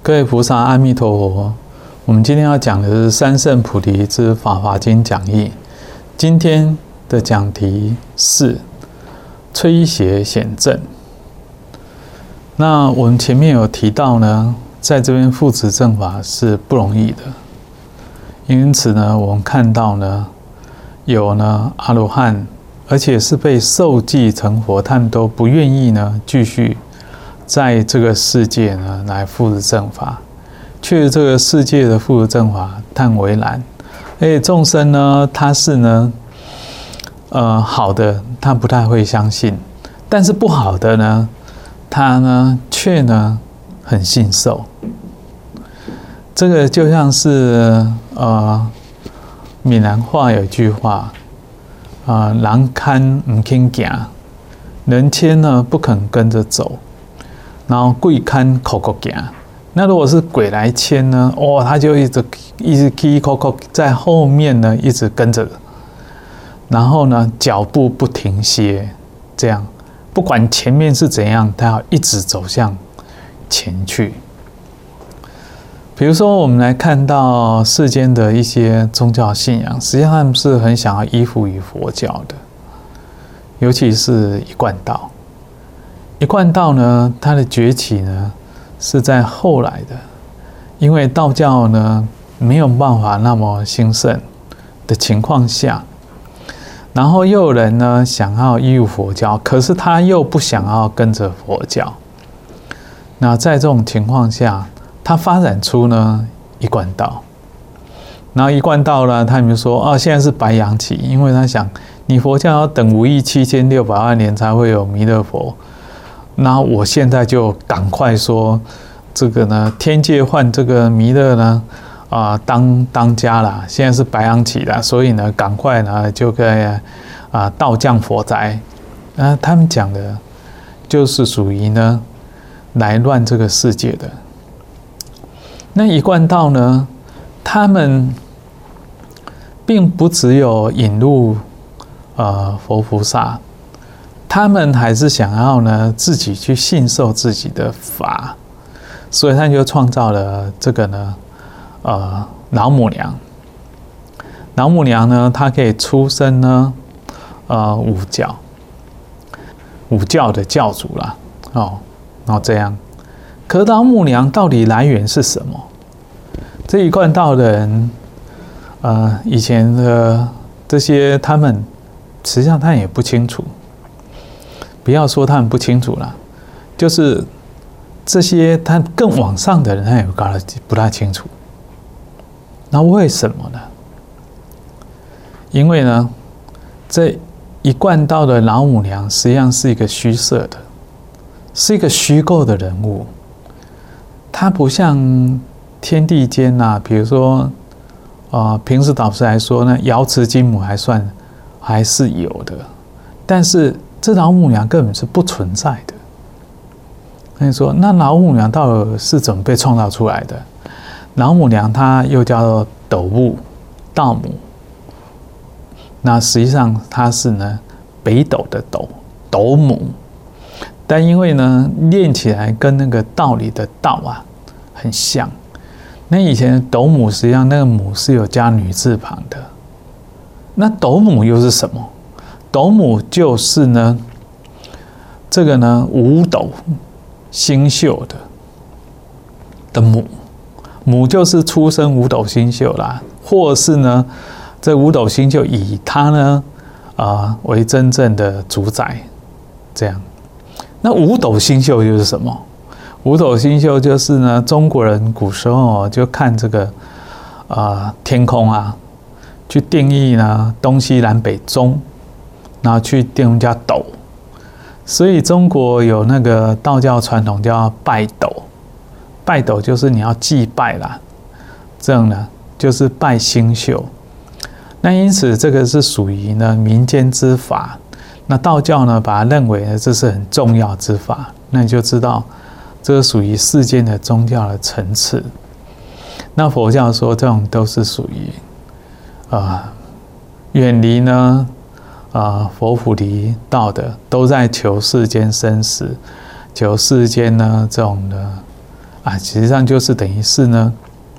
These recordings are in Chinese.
各位菩萨，阿弥陀佛。我们今天要讲的是三圣菩提之法华经讲义。今天的讲题是吹邪显正。那我们前面有提到呢，在这边护持正法是不容易的，因此呢，我们看到呢，有呢阿罗汉，而且是被受记成佛，他们都不愿意呢继续在这个世界呢来护持正法，却这个世界的护持正法叹为难。而且众生呢，他是呢，好的他不太会相信，但是不好的呢，他呢却呢很信受。这个就像是闽南话有一句话，人牵不肯行，人牵呢不肯跟着走，然后鬼牵口口行。那如果是鬼来牵呢，他就一直起口口在后面呢一直跟着，然后呢脚步不停歇，这样不管前面是怎样，他要一直走向前去。比如说，我们来看到世间的一些宗教信仰，实际上他们是很想要依附于佛教的，尤其是一贯道。一贯道呢，它的崛起呢是在后来的，因为道教呢没有办法那么兴盛的情况下，然后又有人呢想要依附佛教，可是他又不想要跟着佛教。那在这种情况下，他发展出呢一贯道，然后一贯道呢，他们就说现在是白羊期，因为他想你佛教要等57600万年才会有弥勒佛，那我现在就赶快说这个呢天界换这个弥勒呢当家啦，现在是白羊期啦，所以呢赶快呢就该道降佛灾。他们讲的就是属于呢来乱这个世界的。那一贯道呢，他们并不只有引入佛菩萨，他们还是想要呢自己去信受自己的法，所以他就创造了这个呢老母娘。老母娘呢，她可以出生呢五教的教主啦，然后这样。可老母娘到底来源是什么？这一贯道的人，以前的这些他们，实际上他也不清楚。不要说他们不清楚啦，就是这些他更往上的人，他也不太清楚。那为什么呢？因为呢，这一贯道的老母娘实际上是一个虚设的，是一个虚构的人物。它不像天地间比如说平时导师来说呢，瑶池金母还是有的，但是这老母娘根本是不存在的。那你说，那老母娘到底是怎么被创造出来的？老母娘她又叫做斗母、道母，那实际上她是呢北斗的斗母。但因为呢，练起来跟那个道理的道很像。那以前的斗母实际上那个母是有加女字旁的。那斗母又是什么？斗母就是呢，这个呢五斗星宿的母，母就是出生五斗星宿啦，或是呢这五斗星宿以它呢为真正的主宰，这样。那五斗星宿又是什么？五斗星宿就是呢，中国人古时候就看这个天空去定义呢东西南北中，然后去定人家斗。所以中国有那个道教传统叫拜斗，拜斗就是你要祭拜啦，这样呢就是拜星宿。那因此这个是属于呢民间之法。那道教呢，把它认为呢这是很重要之法，那你就知道这个属于世间的宗教的层次。那佛教说这种都是属于远离呢佛菩提道的，都在求世间生死，求世间呢这种的啊，实际上就是等于是呢，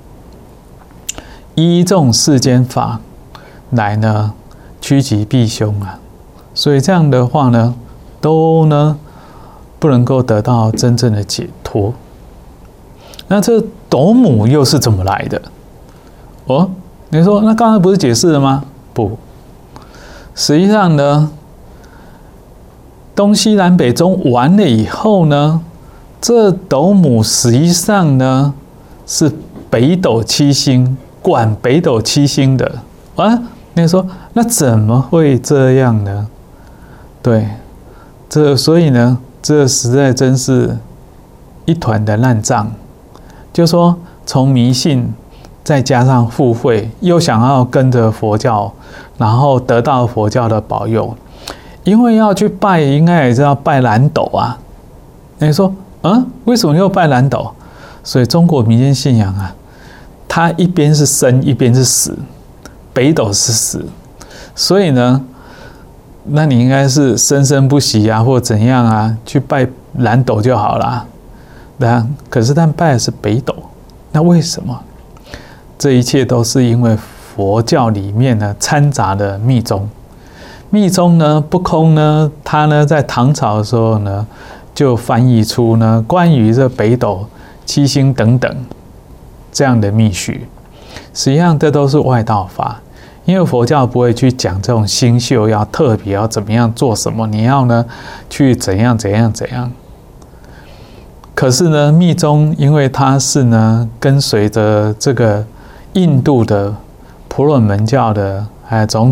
依这种世间法来呢趋吉避凶啊，所以这样的话呢，都呢不能够得到真正的解脱。那这斗母又是怎么来的？哦，你说那刚才不是解释了吗？不，实际上呢，东西南北中完了以后呢，这斗母实际上呢是北斗七星，管北斗七星的啊。你说那怎么会这样呢？对，所以呢，这实在真是一团的烂账。就说从迷信再加上附会，又想要跟着佛教，然后得到佛教的保佑，因为要去拜，应该也是要拜蓝斗啊。你说，为什么又拜蓝斗？所以中国民间信仰啊，它一边是生，一边是死，北斗是死，所以呢，那你应该是生生不息啊，或怎样啊，去拜蓝斗就好啦。可是但拜的是北斗，那为什么？这一切都是因为佛教里面呢掺杂了密宗。密宗呢不空呢，它呢在唐朝的时候呢，就翻译出呢关于这北斗七星等等这样的密序。实际上这都是外道法，因为佛教不会去讲这种星宿要特别要怎么样做什么，你要呢去怎样怎样怎样。可是呢，密宗因为它是呢跟随着这个印度的婆罗门教的还有种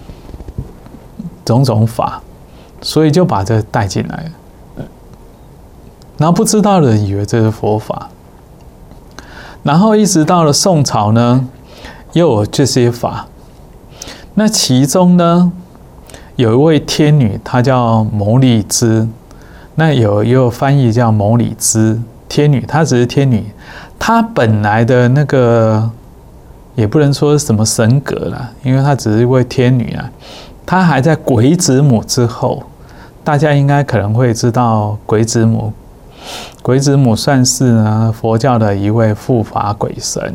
种法，所以就把这带进来了。然后不知道的人以为这是佛法，然后一直到了宋朝呢，又有这些法。那其中呢，有一位天女，她叫牟利支。那也有翻译叫牟里支天女，她只是天女，她本来的那个也不能说什么神格啦，因为她只是一位天女啊。她还在鬼子母之后，大家应该可能会知道鬼子母。鬼子母算是呢佛教的一位护法鬼神，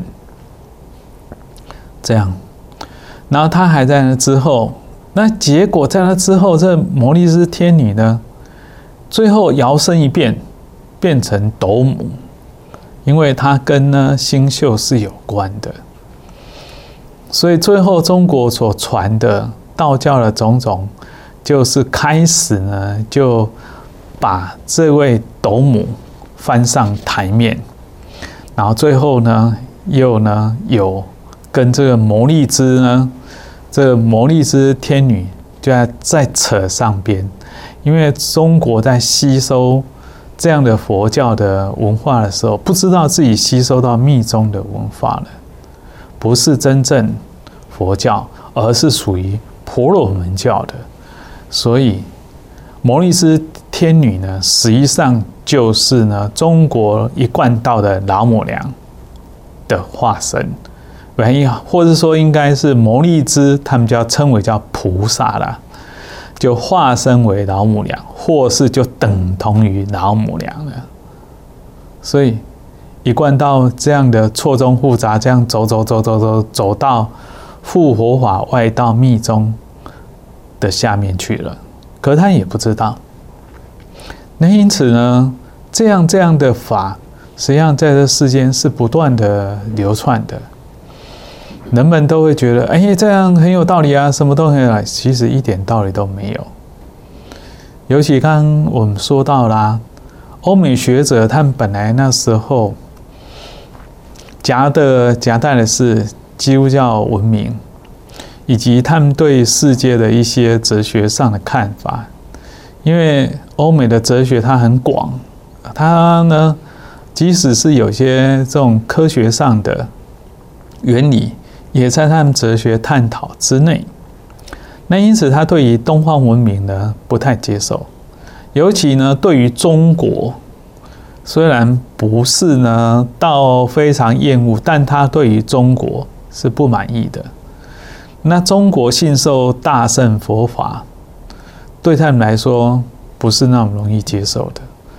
这样。然后她还在那之后，那结果在那之后，这牟利支天女呢，最后摇身一变，变成斗母，因为它跟呢星宿是有关的，所以最后中国所传的道教的种种，就是开始呢就把这位斗母翻上台面，然后最后呢又呢有跟这个牟利支呢，这个牟利支天女就再扯上边。因为中国在吸收这样的佛教的文化的时候，不知道自己吸收到密宗的文化了，不是真正佛教，而是属于婆罗门教的。所以牟利支天女呢，实际上就是呢中国一贯道的老母娘的化身，或者说应该是牟利支，他们就要称为叫菩萨啦。就化身为老母娘，或是就等同于老母娘了。所以一贯道这样的错综复杂，这样走到复活法外道密宗的下面去了。可是他也不知道。那因此呢，这样的法，实际上在这世间是不断的流窜的。人们都会觉得，这样很有道理啊，什么都很有道理，其实一点道理都没有。尤其刚刚我们说到啦，欧美学者他们本来那时候夹带的是基督教文明，以及他们对世界的一些哲学上的看法。因为欧美的哲学它很广，它呢，即使是有些这种科学上的原理，也在他们哲学探讨之内。那因此他对于东方文明呢不太接受，尤其呢对于中国，虽然不是呢到非常厌恶，但他对于中国是不满意的。那中国信受大乘佛法，对他们来说不是那么容易接受的。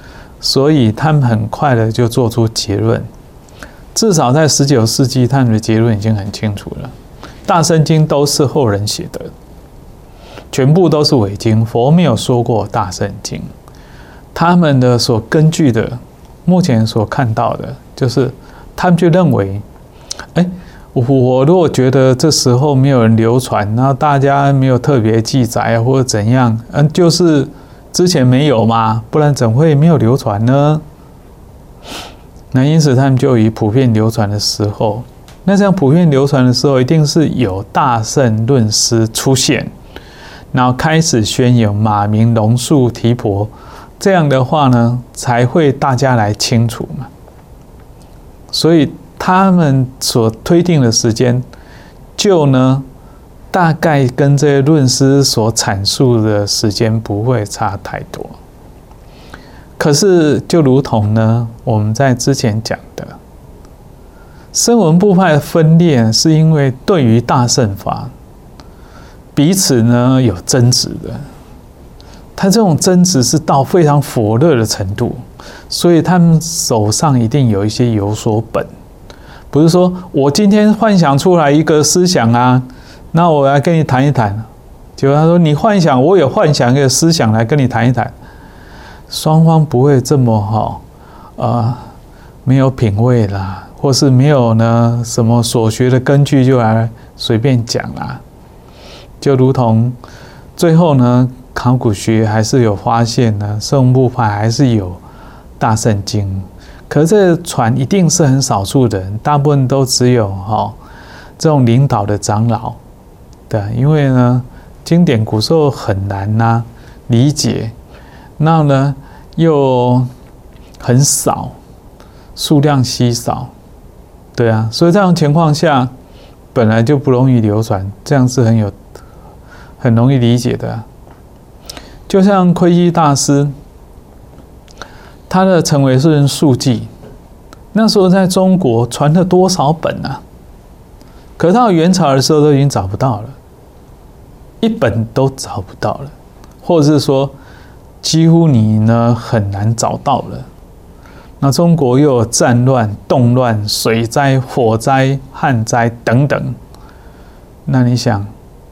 所以他们很快的就做出结论。至少在19世纪，他们的结论已经很清楚了。大圣经都是后人写的，全部都是伪经，佛没有说过大圣经。他们的所根据的，目前所看到的，就是他们就认为，我如果觉得这时候没有人流传，然后大家没有特别记载或者怎样，就是之前没有嘛，不然怎会没有流传呢？那因此他们就以普遍流传的时候，那这样普遍流传的时候，一定是有大圣论师出现，然后开始宣扬马鸣、龙树、提婆，这样的话呢，才会大家来清楚嘛。所以他们所推定的时间，就呢大概跟这些论师所阐述的时间不会差太多。可是就如同呢我们在之前讲的，声闻部派的分裂是因为对于大乘法彼此呢有争执的，他这种争执是到非常火热的程度，所以他们手上一定有一些有所本，不是说我今天幻想出来一个思想啊，那我来跟你谈一谈，结果他说你幻想，我也幻想一个思想来跟你谈一谈，双方不会这么好，没有品味啦，或是没有呢什么所学的根据就来随便讲啦。就如同最后呢，考古学还是有发现呢，声闻部派还是有大圣经，可是这传一定是很少数的人，大部分都只有这种领导的长老，对，因为呢经典古时候很难理解，那呢又很少，数量稀少，对啊，所以这种情况下本来就不容易流传，这样是很容易理解的。就像窥基大师，他的成为是述记，那时候在中国传了多少本啊？可到元朝的时候都已经找不到了，一本都找不到了，或者是说几乎你呢很难找到了。那中国又有战乱、动乱、水灾、火灾、旱灾等等，那你想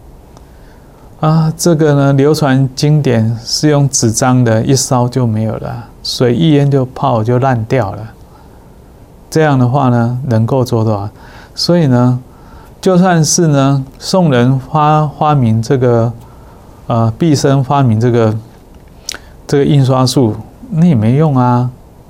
这个呢流传经典是用纸张的，一烧就没有了，水一淹就泡就烂掉了。这样的话呢，能够做多少？所以呢，就算是呢宋人发明这个毕生发明这个印刷术，那也没用啊。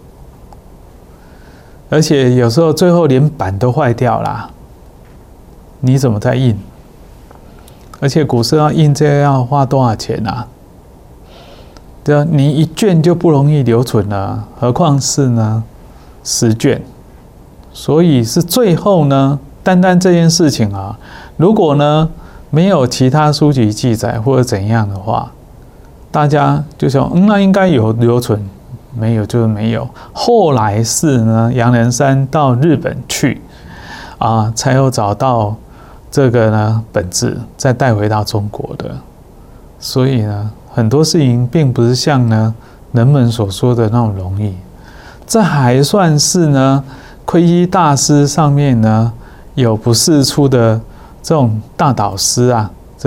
而且有时候最后连版都坏掉啦，你怎么再印？而且古时要印这个要花多少钱啊？对啊，你一卷就不容易留存了，何况是呢10卷。所以是最后呢，单这件事情啊，如果呢没有其他书籍记载或者怎样的话，大家就想那应该有留存，没有就是没有。后来是呢杨仁山到日本去才有找到这个呢本质，再带回到中国的。所以呢很多事情并不是像呢人们所说的那种容易。这还算是呢窥基大师上面呢有不世出的这种大导师啊，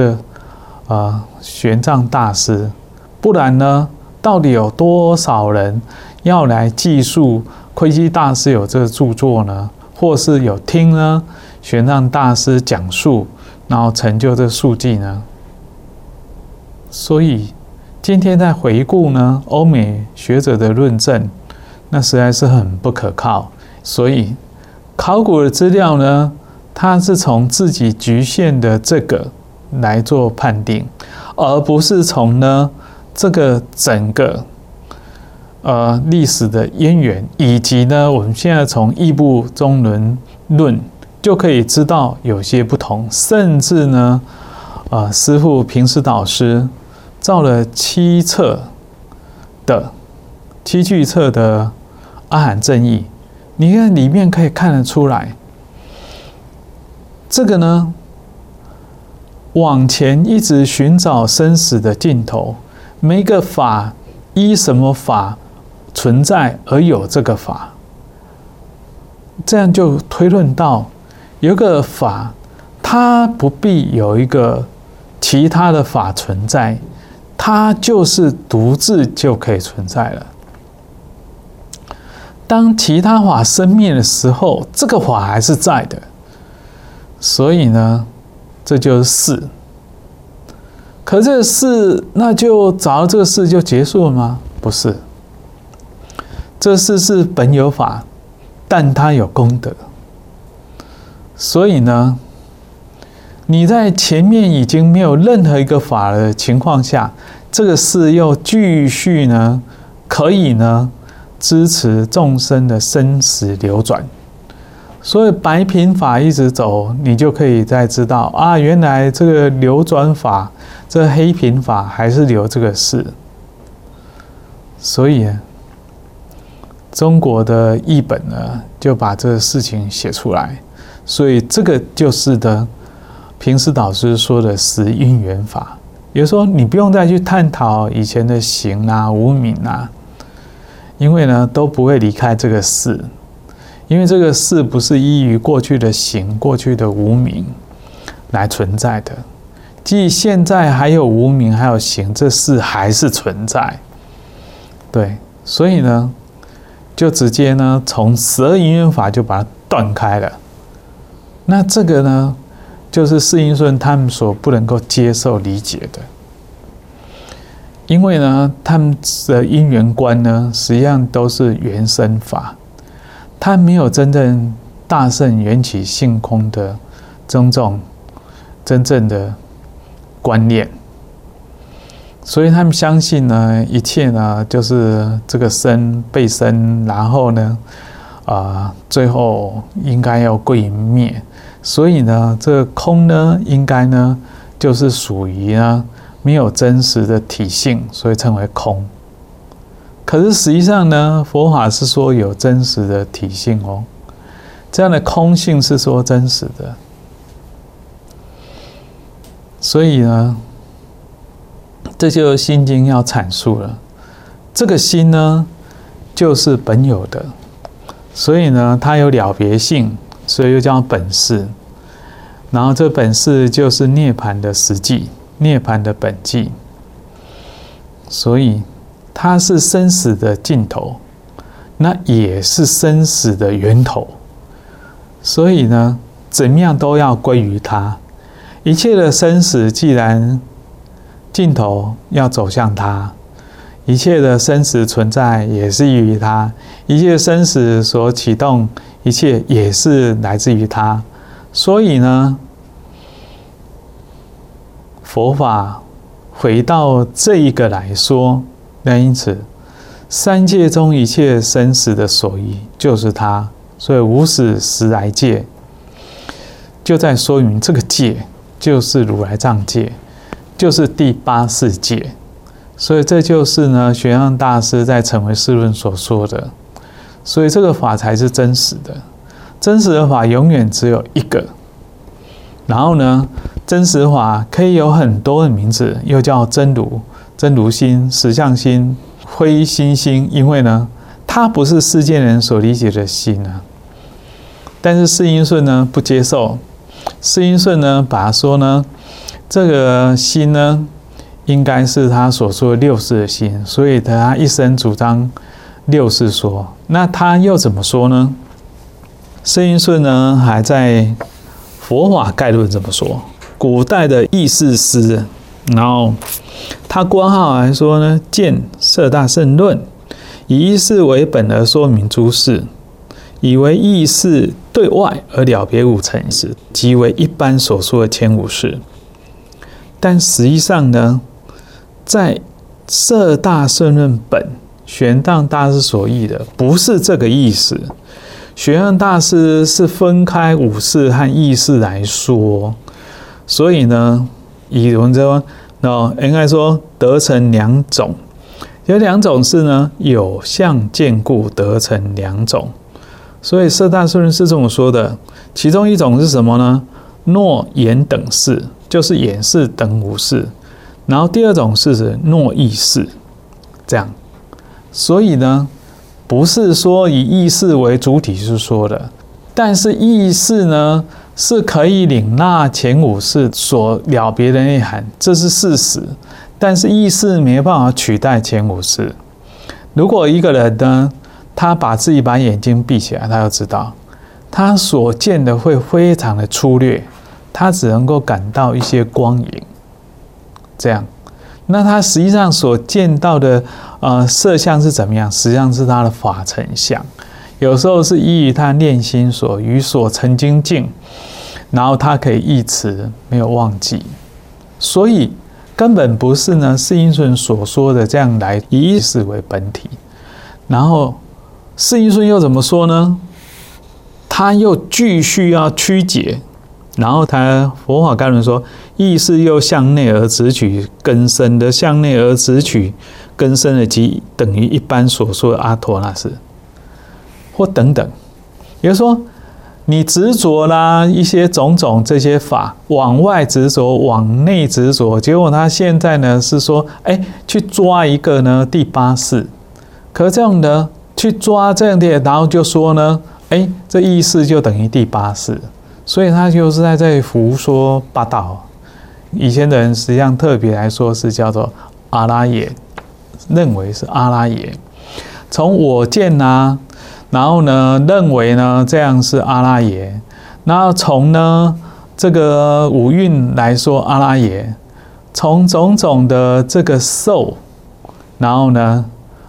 玄奘大师，不然呢到底有多少人要来记述窥基大师有这个著作呢？或是有听呢玄奘大师讲述，然后成就这述记呢？所以今天在回顾呢欧美学者的论证，那实在是很不可靠。所以考古的资料呢，它是从自己局限的这个来做判定，而不是从呢这个整个历史的渊源，以及呢我们现在从义部中伦论就可以知道有些不同，甚至呢师父平时导师造了7巨册的阿含正义，你看里面可以看得出来，这个呢往前一直寻找生死的尽头，每一个法依什么法存在而有这个法，这样就推论到有一个法，它不必有一个其他的法存在，它就是独自就可以存在了。当其他法生灭的时候，这个法还是在的。所以呢，这就是事。可这个事，那就找到这个事就结束了吗？不是，这事是本有法，但它有功德。所以呢，你在前面已经没有任何一个法的情况下，这个事又继续呢，可以呢支持众生的生死流转。所以白品法一直走，你就可以再知道啊，原来这个流转法，这个黑品法还是留这个事。所以中国的译本呢，就把这个事情写出来。所以这个就是的平时导师说的十因缘法。也就是说，你不用再去探讨以前的行啊、无明啊，因为呢都不会离开这个事。因为这个事不是依于过去的行、过去的无明来存在的，即现在还有无明，还有行，这事还是存在。对，所以呢，就直接呢从12因缘法就把它断开了。那这个呢，就是释因顺他们所不能够接受理解的，因为呢，他们的因缘观呢，实际上都是缘生法。他没有真正大乘缘起性空的真正的观念，所以他们相信呢，一切呢就是这个生被生，然后呢，最后应该要归于灭，所以呢，这个空呢，应该呢就是属于呢没有真实的体性，所以称为空。可是实际上呢，佛法是说有真实的体性哦，这样的空性是说真实的。所以呢，这就是心经要阐述了。这个心呢，就是本有的，所以呢，它有了别性，所以又叫本事。然后这本事就是涅槃的实际，涅槃的本际。所以它是生死的尽头，那也是生死的源头。所以呢，怎么样都要归于它。一切的生死既然尽头要走向它，一切的生死存在也是于它，一切生死所启动，一切也是来自于它。所以呢，佛法回到这一个来说，那因此三界中一切生死的所依就是它，所以无始时来界就在说明这个界就是如来藏界，就是第八世界。所以这就是呢，玄奘大师在成唯识论所说的。所以这个法才是真实的，真实的法永远只有一个。然后呢，真实法可以有很多的名字，又叫真如、真如心、实相心、灰心心，因为呢，它不是世间人所理解的心啊。但是释因顺呢不接受，释因顺呢把它说呢，这个心呢应该是他所说的六识的心，所以他一生主张六识说。那他又怎么说呢？释因顺呢还在佛法概论这么说，古代的义释师，然后他括号来说呢，见摄大乘论，以义释为本而说明诸事，以为义释对外而了别五尘事，即为一般所说的前五事。但实际上呢，在摄大乘论本，玄奘大师所译的不是这个意思。玄奘大师是分开五事和义释来说，所以呢，以我们说，应该说得成两种，有两种是呢，有相见故得成两种。所以摄大乘论是这么说的，其中一种是什么呢？诺言等事，就是眼识等五事。然后第二种是诺意识，这样。所以呢， 不是说以意识为主体去说的，但是意识呢是可以领纳前五识所了别的内涵，这是事实。但是意识没办法取代前五识。如果一个人呢，他把眼睛闭起来，他就知道他所见的会非常的粗略，他只能够感到一些光影，这样。那他实际上所见到的色相是怎么样？实际上是他的法成相，有时候是依于他念心所与所曾经境，然后他可以忆持，没有忘记，所以根本不是呢释应顺所说的这样来以意识为本体。然后释应顺又怎么说呢？他又继续要曲解，然后佛法概论说，意识又向内而直取根深的，向内而直取根深的，即等于一般所说的阿陀那识，或等等。也就是说，你执着啦一些种种这些法，往外执着，往内执着，结果他现在呢是说，去抓一个呢第八识，可这样呢去抓这样的，然后就说呢，这意识就等于第八识。所以他就是在这里胡说八道。以前的人实际上特别来说是叫做阿拉耶，认为是阿拉耶。从我见啊，然后呢认为呢这样是阿拉耶，然后从呢这个五蕴来说阿拉耶，从种种的这个受，然后呢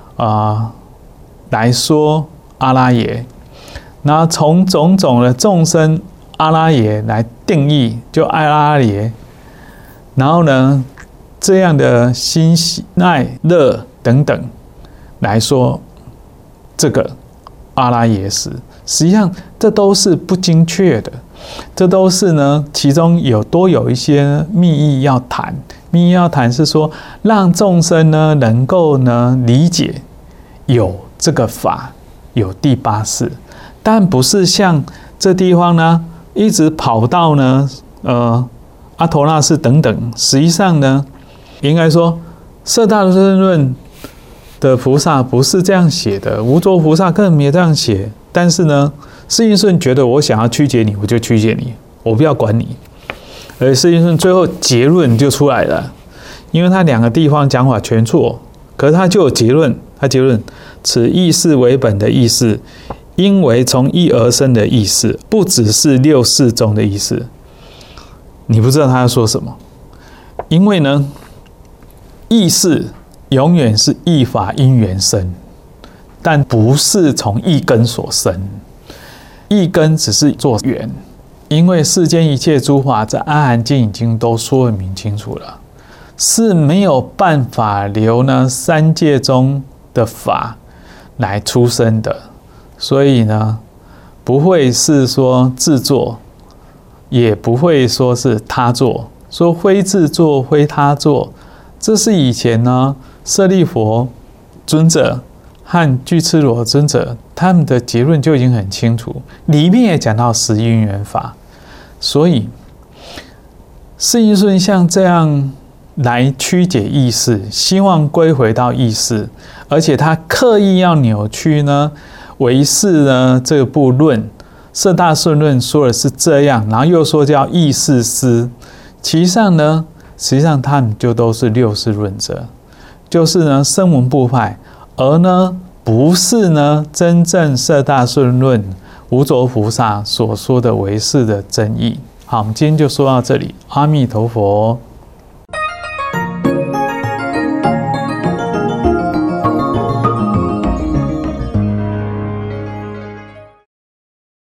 来说阿拉耶，然后从种种的众生阿拉耶来定义，就阿拉耶，然后呢，这样的心喜爱乐等等来说，这个阿拉耶识，实际上这都是不精确的，这都是呢，其中多有一些密意要谈。密意要谈是说，让众生呢能够呢理解有这个法，有第八识，但不是像这地方呢。一直跑到呢，阿陀那识等等。实际上呢，应该说，摄大乘论的菩萨不是这样写的，无着菩萨更没这样写。但是呢，释应顺觉得我想要曲解你，我就曲解你，我不要管你。而释应顺最后结论就出来了，因为他两个地方讲法全错，可是他就有结论，此意识为本的意识。因为从意而生的意识，不只是六识中的意识。你不知道他要说什么，因为呢，意识永远是意法因缘生，但不是从意根所生。意根只是做缘，因为世间一切诸法在《阿含经》已经都说明清楚了，是没有办法留呢三界中的法来出生的。所以呢，不会是说自作，也不会说是他作，说非自作非他作，这是以前呢舍利弗尊者和俱絺罗尊者他们的结论就已经很清楚，里面也讲到十因缘法，所以释应顺像这样来曲解意识，希望归回到意识，而且他刻意要扭曲呢。唯识呢这部论，摄大顺论说的是这样，然后又说叫意识思，其实上他们就都是六识论者，就是呢声闻部派，而呢不是呢真正摄大顺论无着菩萨所说的唯识的真义。好，我们今天就说到这里，阿弥陀佛。